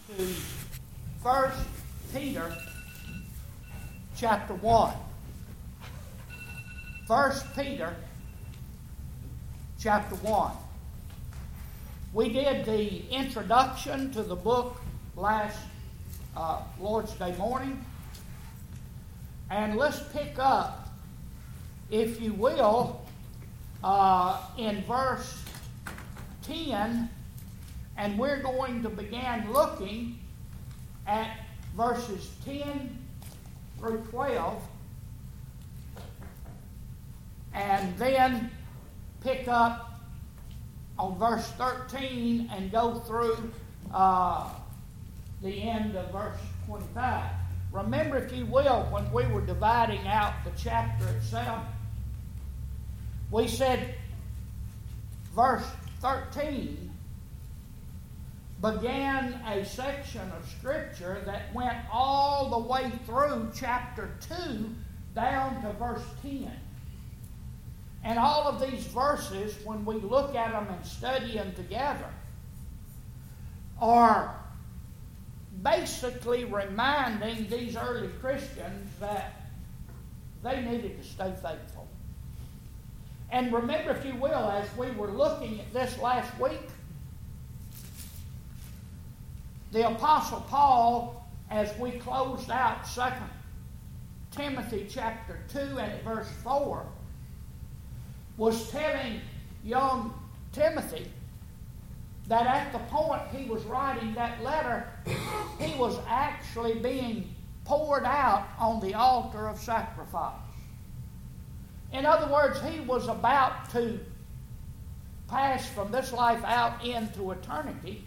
to 1 Peter chapter 1. 1 Peter chapter 1. We did the introduction to the book last Lord's Day morning. And let's pick up, if you will, in verse 10, and we're going to begin looking at verses 10 through 12, and then pick up on verse 13 and go through the end of verse 25. Remember, if you will, when we were dividing out the chapter itself, we said verse 13 began a section of Scripture that went all the way through chapter 2 down to verse 10. And all of these verses, when we look at them and study them together, are basically reminding these early Christians that they needed to stay faithful. And remember, if you will, as we were looking at this last week, the Apostle Paul, as we closed out 2 Timothy chapter 2 and verse 4, was telling young Timothy that at the point he was writing that letter, he was actually being poured out on the altar of sacrifice. In other words, he was about to pass from this life out into eternity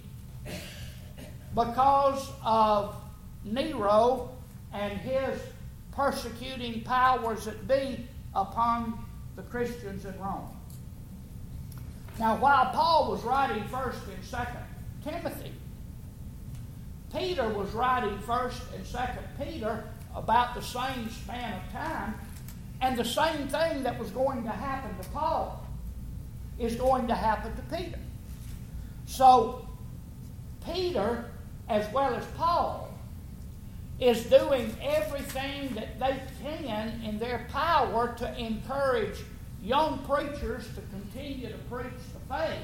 because of Nero and his persecuting powers that be upon the Christians in Rome. Now, while Paul was writing 1st and 2nd Timothy, Peter was writing 1st and 2nd Peter about the same span of time, and the same thing that was going to happen to Paul is going to happen to Peter. So, Peter, as well as Paul, is doing everything that they can in their power to encourage young preachers to continue to preach the faith.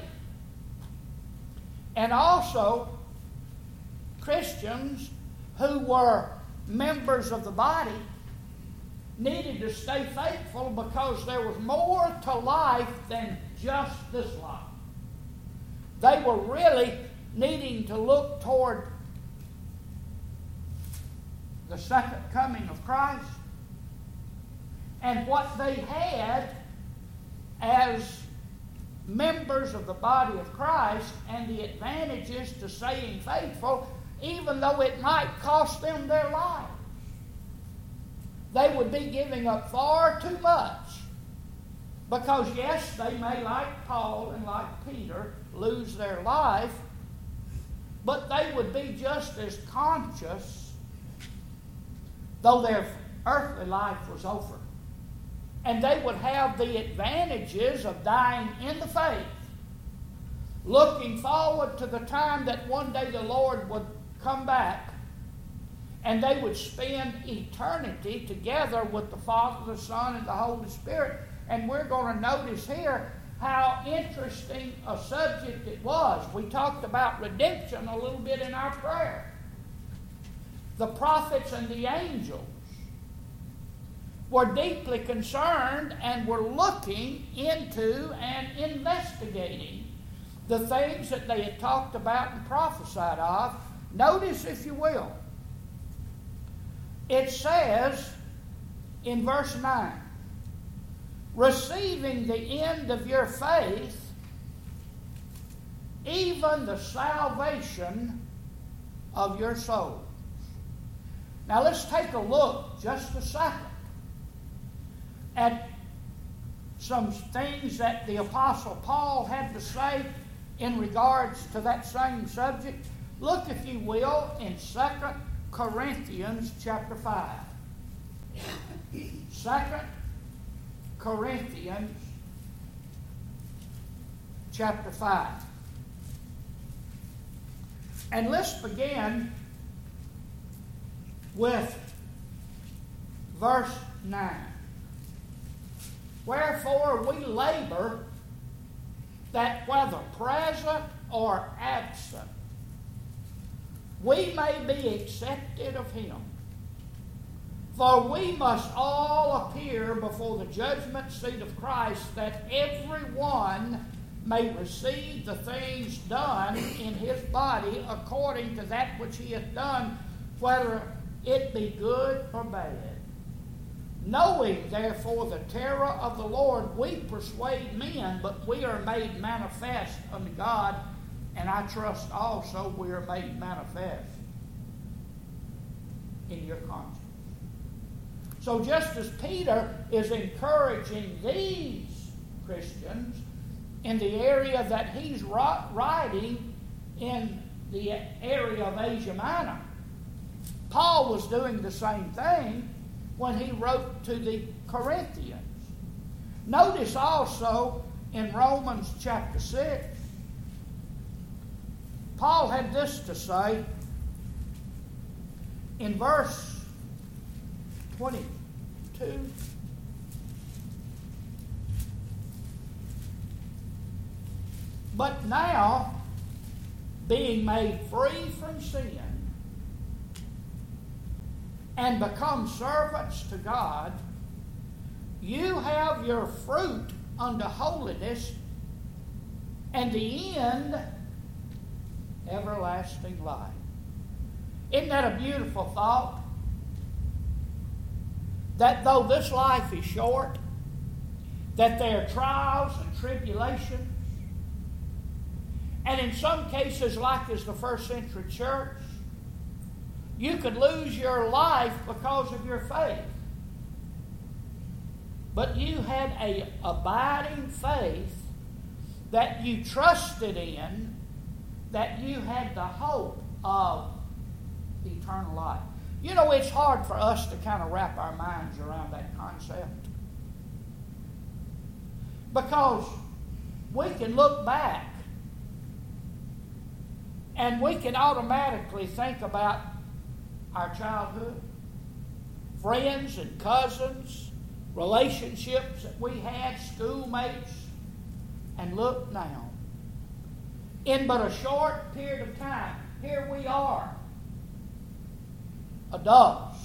And also, Christians who were members of the body needed to stay faithful because there was more to life than just this life. They were really needing to look toward the second coming of Christ, and what they had as members of the body of Christ and the advantages to staying faithful, even though it might cost them their lives. They would be giving up far too much because, yes, they may, like Paul and like Peter, lose their life, but they would be just as conscious though their earthly life was over. And they would have the advantages of dying in the faith, looking forward to the time that one day the Lord would come back and they would spend eternity together with the Father, the Son, and the Holy Spirit. And we're going to notice here how interesting a subject it was. We talked about redemption a little bit in our prayer. The prophets and the angels were deeply concerned and were looking into and investigating the things that they had talked about and prophesied of. Notice, if you will, it says in verse 9, receiving the end of your faith, even the salvation of your soul. Now let's take a look just a second at some things that the Apostle Paul had to say in regards to that same subject. Look, if you will, in 2 Corinthians chapter 5. 2 Corinthians chapter 5. And let's begin with verse 9. Wherefore we labor that whether present or absent, we may be accepted of him. For we must all appear before the judgment seat of Christ, that every one may receive the things done in his body according to that which he hath done, whether it be good or bad. Knowing therefore the terror of the Lord, we persuade men, but we are made manifest unto God, and I trust also we are made manifest in your conscience. So just as Peter is encouraging these Christians in the area that he's writing in the area of Asia Minor, Paul was doing the same thing when he wrote to the Corinthians. Notice also in Romans chapter 6, Paul had this to say in verse 22. But now, being made free from sin and become servants to God, you have your fruit unto holiness, and the end, everlasting life. Isn't that a beautiful thought? That though this life is short, that there are trials and tribulations, and in some cases, like as the first century church, you could lose your life because of your faith. But you had an abiding faith that you trusted in, that you had the hope of eternal life. You know, it's hard for us to kind of wrap our minds around that concept. Because we can look back and we can automatically think about our childhood, friends and cousins, relationships that we had, schoolmates, and look now. In but a short period of time, here we are, adults.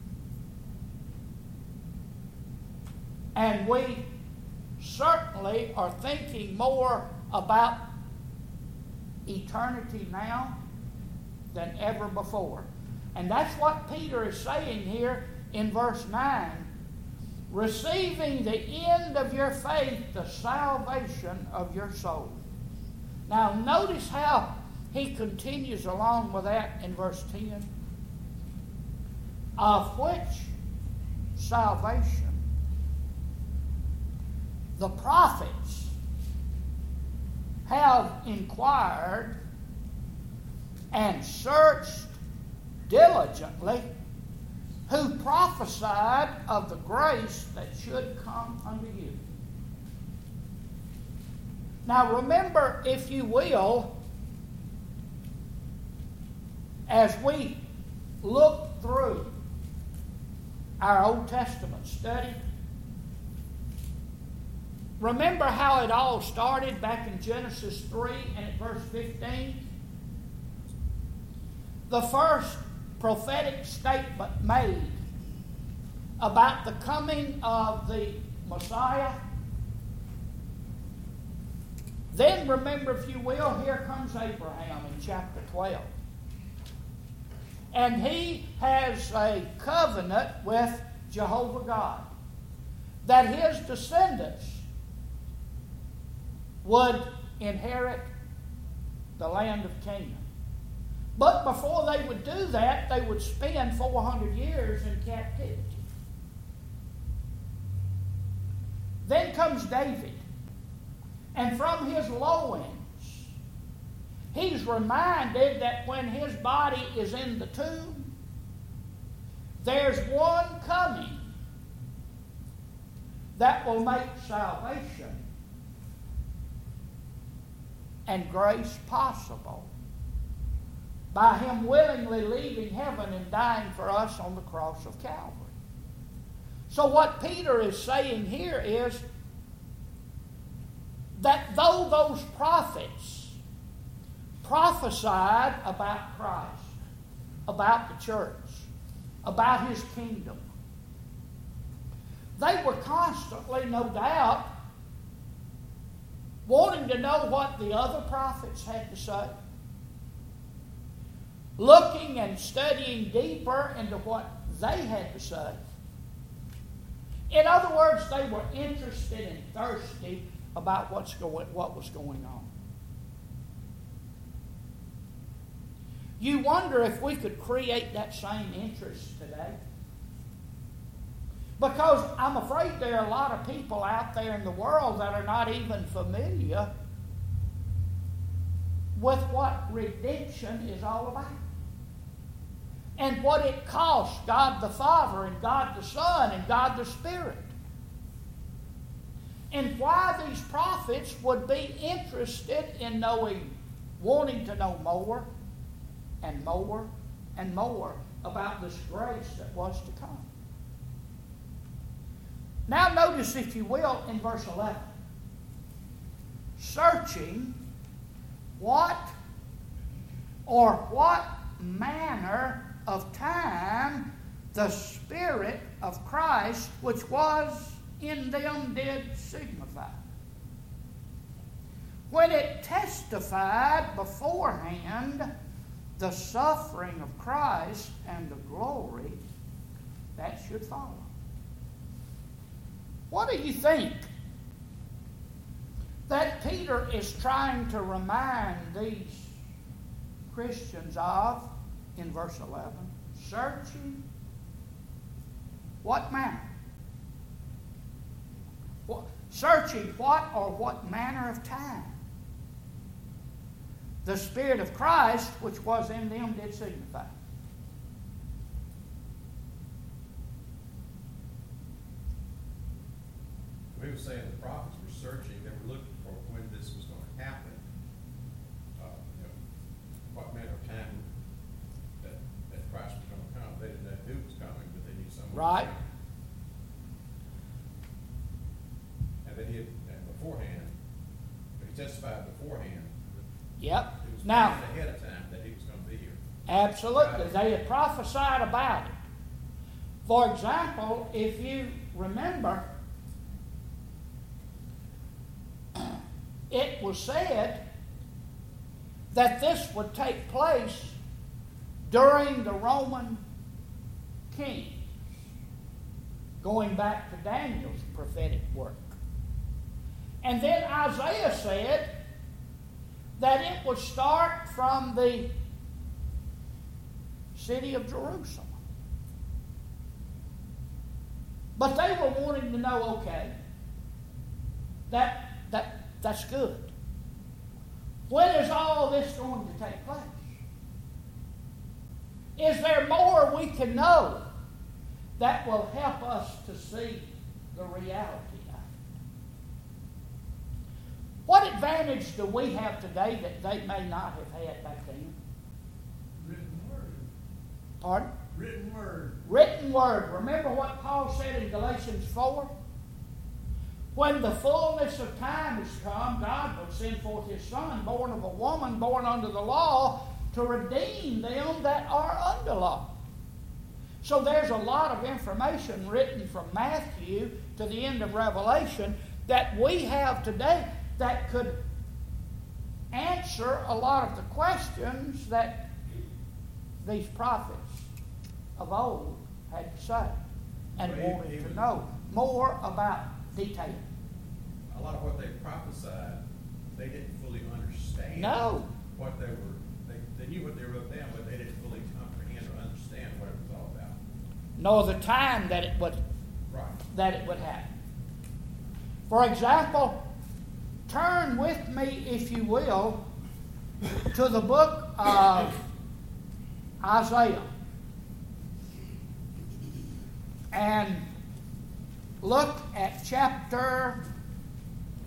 And we certainly are thinking more about eternity now than ever before. And that's what Peter is saying here in verse 9. Receiving the end of your faith, the salvation of your soul. Now notice how he continues along with that in verse 10. Of which salvation the prophets have inquired and searched diligently, who prophesied of the grace that should come unto you. Now remember, if you will, as we look through our Old Testament study, remember how it all started back in Genesis 3 and at verse 15? The first prophetic statement made about the coming of the Messiah. Then remember, if you will, here comes Abraham in chapter 12. And he has a covenant with Jehovah God that his descendants would inherit the land of Canaan. But before they would do that, they would spend 400 years in captivity. Then comes David. And from his loins, he's reminded that when his body is in the tomb, there's one coming that will make salvation and grace possible by Him willingly leaving heaven and dying for us on the cross of Calvary. So what Peter is saying here is that though those prophets prophesied about Christ, about the church, about His kingdom, they were constantly, no doubt, wanting to know what the other prophets had to say, looking and studying deeper into what they had to say. In other words, they were interested and thirsty about what was going on. You wonder if we could create that same interest today. Because I'm afraid there are a lot of people out there in the world that are not even familiar with what redemption is all about. And what it costs God the Father and God the Son and God the Spirit. And why these prophets would be interested in knowing, wanting to know more and more and more about this grace that was to come. Now notice, if you will, in verse 11. Searching what manner of time the Spirit of Christ which was in them did signify, when it testified beforehand the suffering of Christ and the glory that should follow. What do you think that Peter is trying to remind these Christians of in verse 11? Searching what manner? Searching what manner of time the Spirit of Christ which was in them did signify. We were saying the prophets were searching, they were looking for when this was going to happen. What manner of time that Christ was going to come. They didn't know who was coming, but they knew someone Right. was coming. And that and beforehand, but he testified beforehand. Yep. It was Now, planned ahead of time that he was going to be here. absolutely. They had prophesied about it. For example, if you remember, it was said that this would take place during the Roman kings, going back to Daniel's prophetic work. And then Isaiah said that it would start from the city of Jerusalem. But they were wanting to know, okay, that's good. When is all this going to take place? Is there more we can know that will help us to see the reality of it? What advantage do we have today that they may not have had back then? Written word. Pardon? Written word. Written word. Remember what Paul said in Galatians 4? When the fullness of time has come, God would send forth His Son, born of a woman, born under the law, to redeem them that are under law. So there's a lot of information written from Matthew to the end of Revelation that we have today that could answer a lot of the questions that these prophets of old had to say and Well, wanted to know more about detail. A lot of what they prophesied, they didn't fully understand. No. What they were, they knew what they wrote down, but they didn't fully comprehend or understand what it was all about. Nor the time that it would happen. For example, turn with me, if you will, to the book of Isaiah. And look at chapter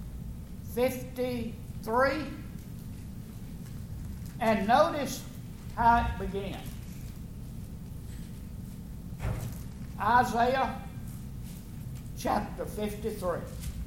53 and notice how it began. Isaiah chapter 53.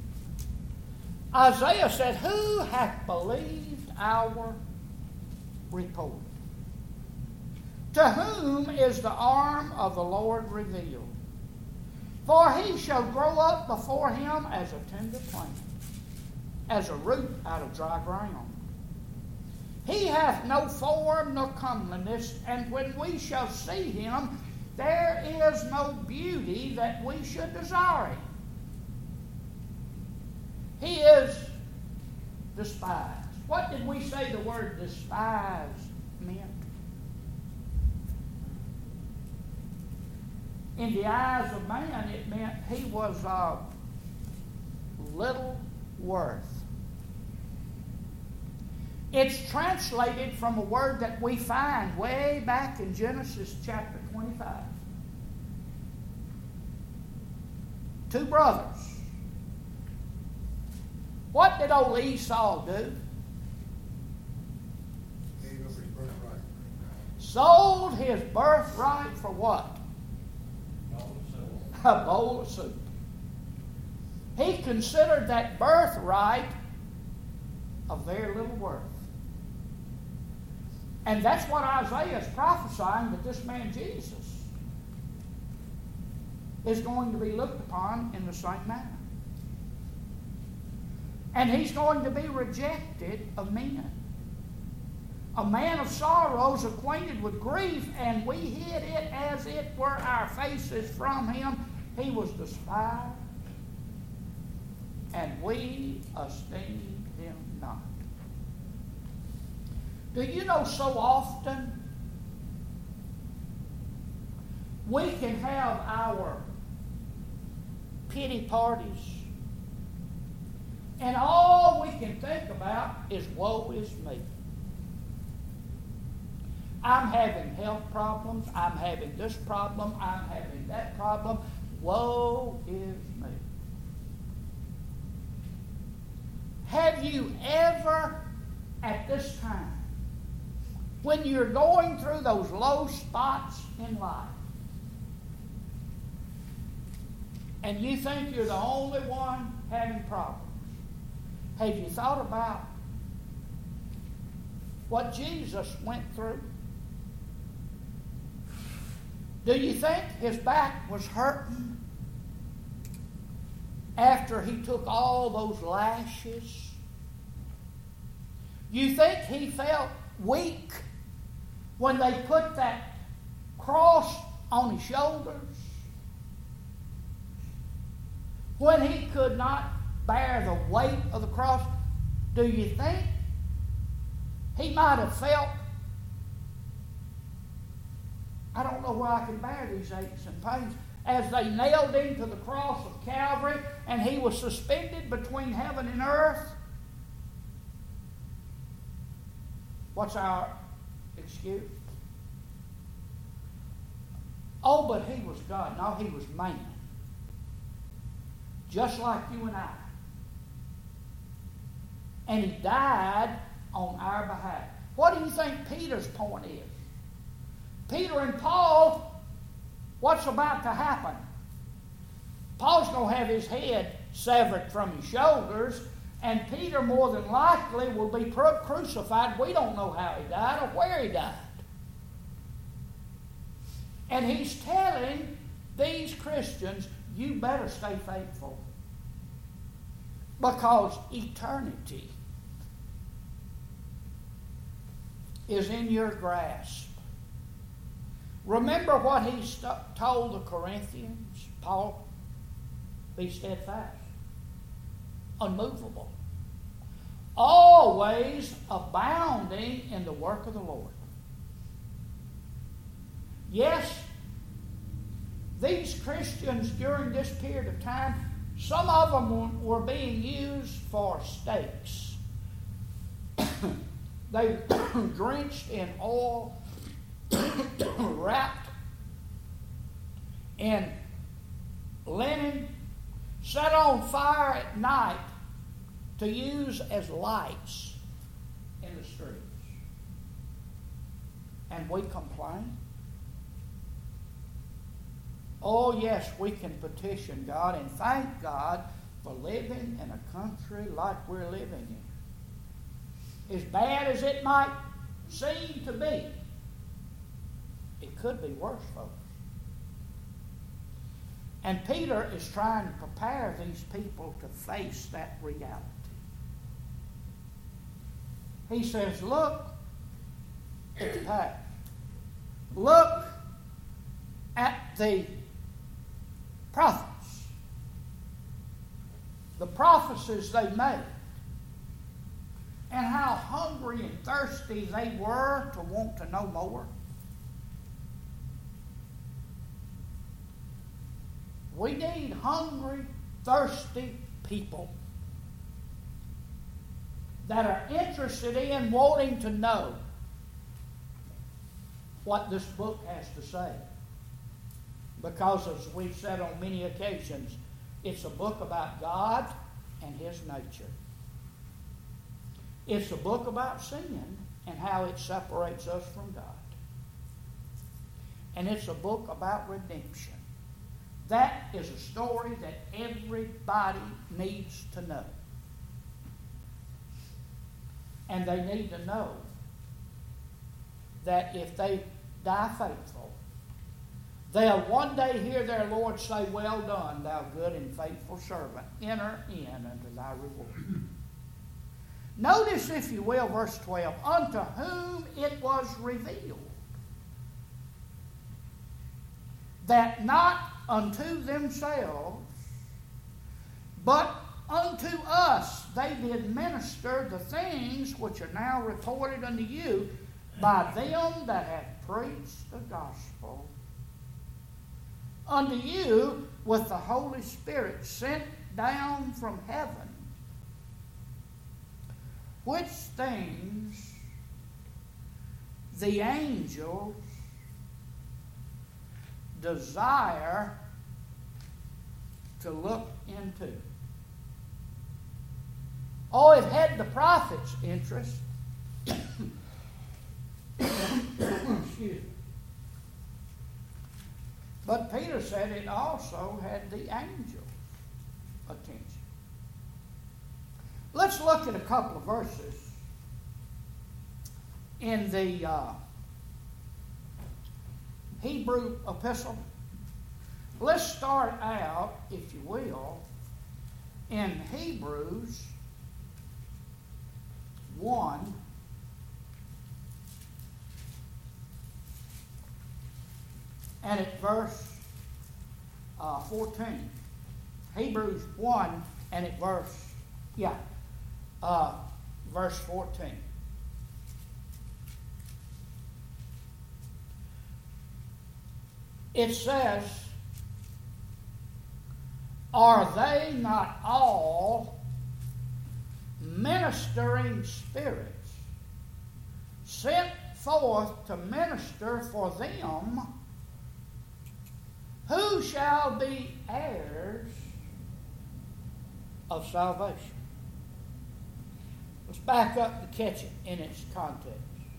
Isaiah said, "Who hath believed our report? To whom is the arm of the Lord revealed? For he shall grow up before him as a tender plant, as a root out of dry ground. He hath no form nor comeliness, and when we shall see him, there is no beauty that we should desire him. He is despised." What did we say the word despise meant? In the eyes of man, it meant he was of little worth. It's translated from a word that we find way back in Genesis chapter 25. Two brothers. What did old Esau do? Gave up his birthright. Sold his birthright for what? A bowl of soup. He considered that birthright of very little worth. And that's what Isaiah is prophesying, that this man Jesus is going to be looked upon in the same manner. And he's going to be rejected of men. A man of sorrows, acquainted with grief, and we hid it as it were our faces from him. He was despised, and we esteemed him not. Do you know, so often we can have our pity parties, and all we can think about is woe is me. I'm having health problems, I'm having this problem, I'm having that problem. Woe is me. Have you ever, at this time, when you're going through those low spots in life, and you think you're the only one having problems, have you thought about what Jesus went through? Do you think his back was hurting after he took all those lashes? You think he felt weak when they put that cross on his shoulders? When he could not bear the weight of the cross? Do you think he might have felt, I don't know where I can bear these aches and pains, as they nailed him to the cross of Calvary and he was suspended between heaven and earth? What's our excuse? Oh, but he was God. No, he was man. Just like you and I. And he died on our behalf. What do you think Peter's point is? Peter and Paul, what's about to happen? Paul's going to have his head severed from his shoulders, and Peter more than likely will be crucified. We don't know how he died or where he died. And he's telling these Christians, you better stay faithful, because eternity is in your grasp. Remember what he told the Corinthians, Paul? Be steadfast, unmovable, always abounding in the work of the Lord. Yes, these Christians during this period of time, some of them were being used for stakes. They were drenched in oil, wrapped in linen, set on fire at night to use as lights in the streets. and we complain? Oh yes, we can petition God and thank God for living in a country like we're living in. As bad as it might seem to be, it could be worse, folks. And Peter is trying to prepare these people to face that reality. He says, look at the past. Look at the prophets. The prophecies they made. And how hungry and thirsty they were to want to know more. We need hungry, thirsty people that are interested in wanting to know what this book has to say. Because as we've said on many occasions, it's a book about God and His nature. It's a book about sin and how it separates us from God. And it's a book about redemption. That is a story that everybody needs to know. And they need to know that if they die faithful, they'll one day hear their Lord say, "Well done, thou good and faithful servant. Enter in unto thy reward." Notice, if you will, verse 12. Unto whom it was revealed that not unto themselves, but unto us they did minister the things which are now reported unto you by them that have preached the gospel unto you with the Holy Spirit sent down from heaven, which things the angels desire to look into. Oh, it had the prophet's interest. Excuse me. But Peter said it also had the angel's attention. Let's look at a couple of verses in the Hebrew epistle. Let's start out, if you will, in Hebrews 1. And at verse 14. Hebrews 1 and at verse 14. It says, "Are they not all ministering spirits sent forth to minister for them who shall be heirs of salvation?" Let's back up to catch it in its context.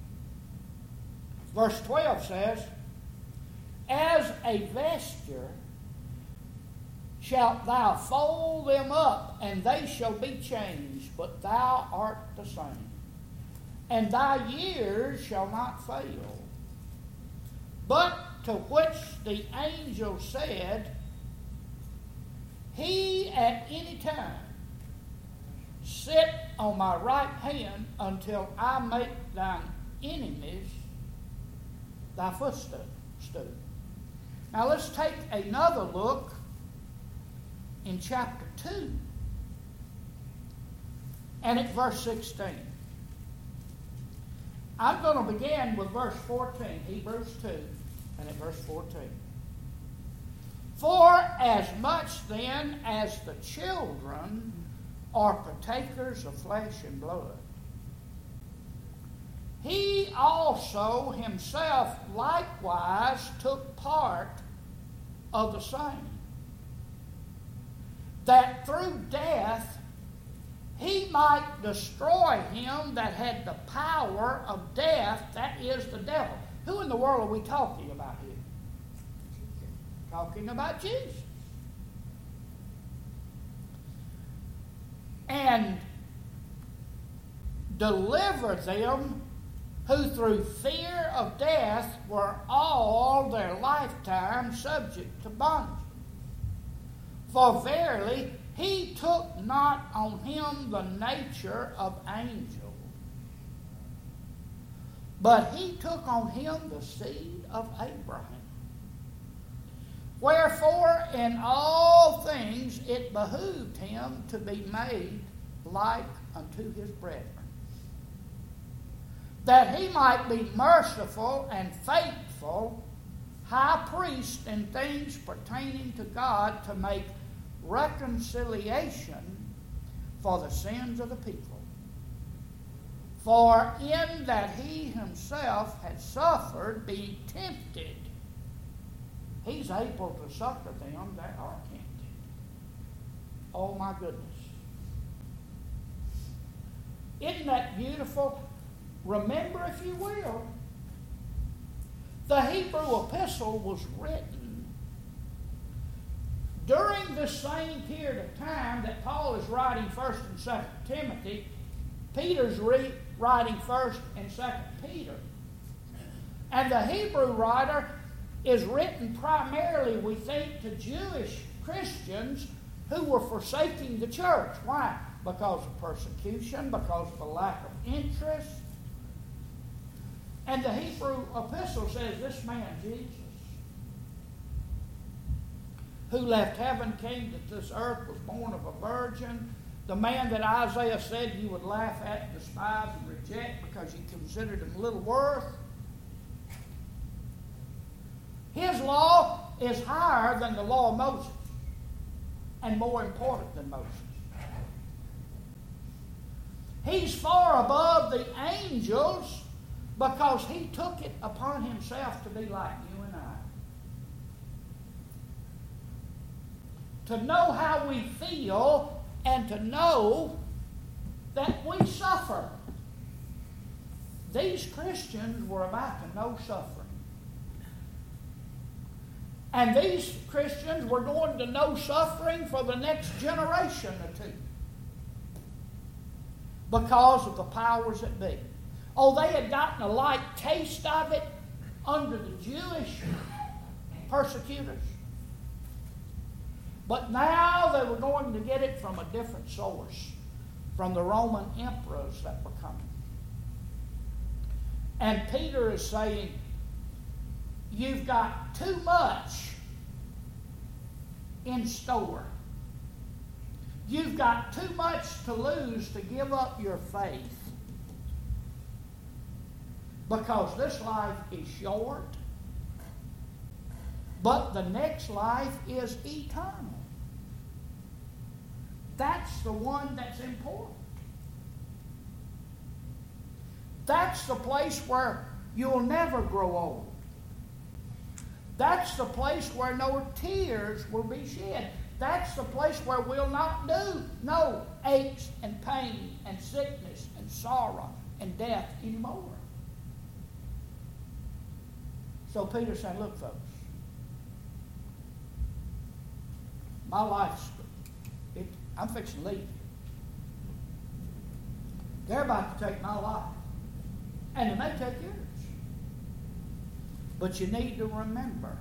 Verse 12 says, "As a vesture shalt thou fold them up, and they shall be changed, but thou art the same. And thy years shall not fail. But to which the angel said, He at any time sit on my right hand until I make thine enemies thy footstool." Now let's take another look in chapter 2 and at verse 16. I'm going to begin with verse 14, Hebrews 2 and at verse 14. "For as much then as the children are partakers of flesh and blood, he also himself likewise took part of the same, that through death he might destroy him that had the power of death, that is the devil." Who in the world are we talking about here? Talking about Jesus. And deliver them who through fear of death were all their lifetime subject to bondage. For verily he took not on him the nature of angels, but he took on him the seed of Abraham. Wherefore in all things it behooved him to be made like unto his brethren, that he might be merciful and faithful, high priest in things pertaining to God, to make reconciliation for the sins of the people. For in that he himself had suffered, being tempted, he's able to succor them that are tempted. Oh my goodness. Isn't that beautiful? Remember, if you will, the Hebrew epistle was written during the same period of time that Paul is writing 1st and 2nd Timothy. Peter's writing 1st and 2nd Peter. And the Hebrew writer is written primarily, we think, to Jewish Christians who were forsaking the church. Why? Because of persecution, because of a lack of interest. And the Hebrew epistle says this man, Jesus, who left heaven, came to this earth, was born of a virgin, the man that Isaiah said you would laugh at, despise, and reject because you considered him little worth. His law is higher than the law of Moses and more important than Moses. He's far above the angels because he took it upon himself to be like you and I. To know how we feel and to know that we suffer. These Christians were about to know suffering. And these Christians were going to know suffering for the next generation or two because of the powers that be. Oh, they had gotten a light taste of it under the Jewish persecutors. But now they were going to get it from a different source, from the Roman emperors that were coming. And Peter is saying, you've got too much in store. You've got too much to lose to give up your faith. Because this life is short, but the next life is eternal. That's the one that's important. That's the place where you'll never grow old. That's the place where no tears will be shed. That's the place where we'll not know aches and pain and sickness and sorrow and death anymore. So Peter said, look, folks, my life's, I'm fixing to leave. They're about to take my life. And they may take yours. But you need to remember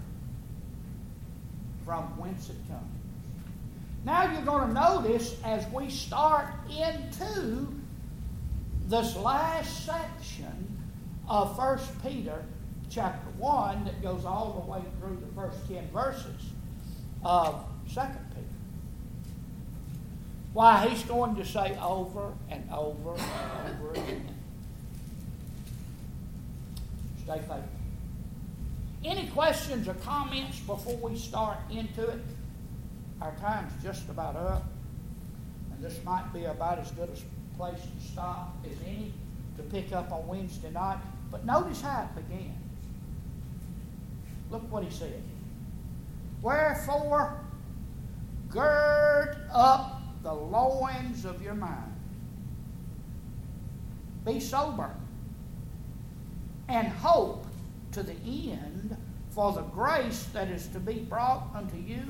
from whence it comes. Now you're going to notice as we start into this last section of 1 Peter chapter 1 that goes all the way through the first 10 verses of 2 Peter. Why, he's going to say over and over and over again, stay faithful. Any questions or comments before we start into it? Our time's just about up, and this might be about as good a place to stop as any to pick up on Wednesday night. But notice how it begins. Look what he said. Wherefore, gird up the loins of your mind. Be sober, and hope to the end for the grace that is to be brought unto you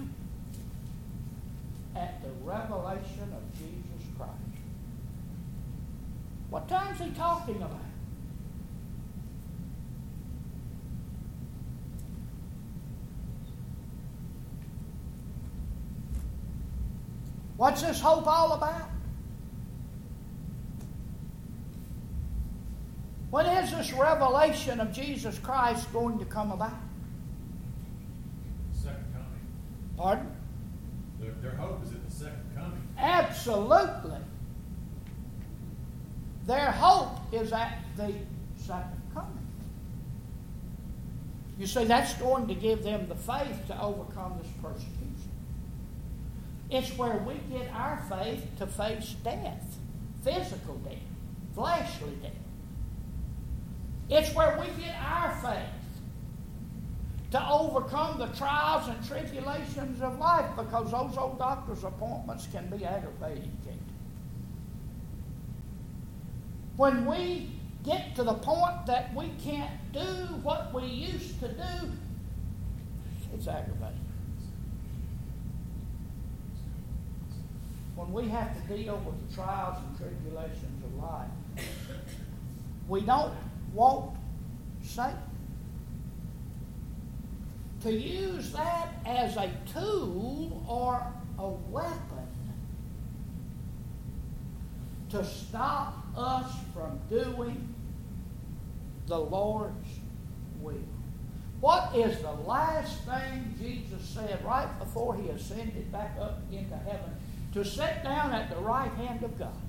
at the revelation of Jesus Christ. What time is he talking about? What's this hope all about? When is this revelation of Jesus Christ going to come about? Second coming. Pardon? Their hope is in the second coming. Absolutely. Their hope is at the second coming. You see, that's going to give them the faith to overcome this persecution. It's where we get our faith to face death, physical death, fleshly death. It's where we get our faith to overcome the trials and tribulations of life, because those old doctor's appointments can be aggravating, can't they? When we get to the point that we can't do what we used to do, it's aggravating. When we have to deal with the trials and tribulations of life, we don't want Satan to use that as a tool or a weapon to stop us from doing the Lord's will. What is the last thing Jesus said right before he ascended back up into heaven to sit down at the right hand of God?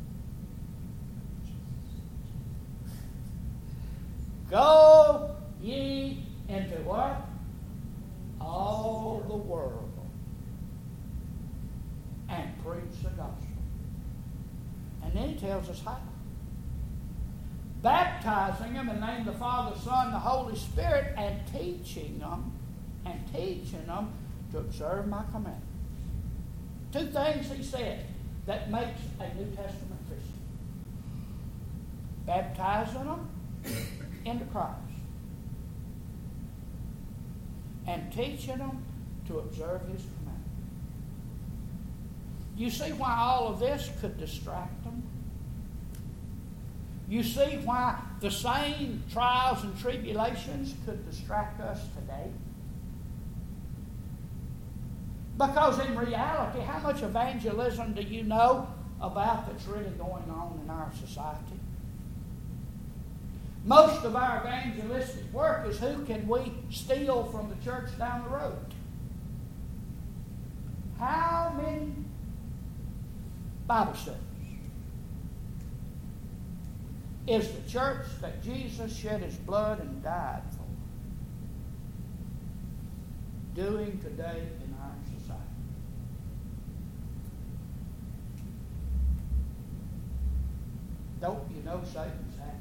Go ye into what? All the world and preach the gospel. And then he tells us how. Baptizing them in the name of the Father, Son, the Holy Spirit, and teaching them to observe my commandments. Two things he said that makes a New Testament Christian. Baptizing them into Christ and teaching them to observe his commandments. You see why all of this could distract them? You see why the same trials and tribulations could distract us today? Because in reality, how much evangelism do you know about that's really going on in our society? Most of our evangelistic work is who can we steal from the church down the road? How many Bible studies is the church that Jesus shed his blood and died for doing today in our society? Don't you know Satan's happy?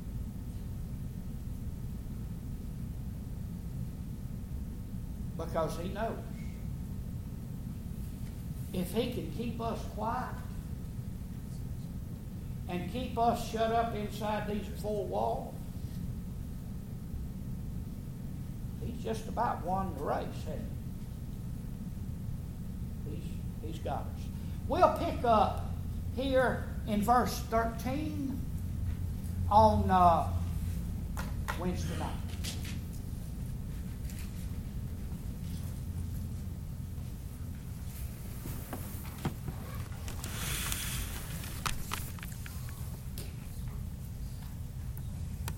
Because he knows if he can keep us quiet and keep us shut up inside these four walls, he's just about won the race, hasn't he? He's got us. We'll pick up here in verse 13 on Wednesday night.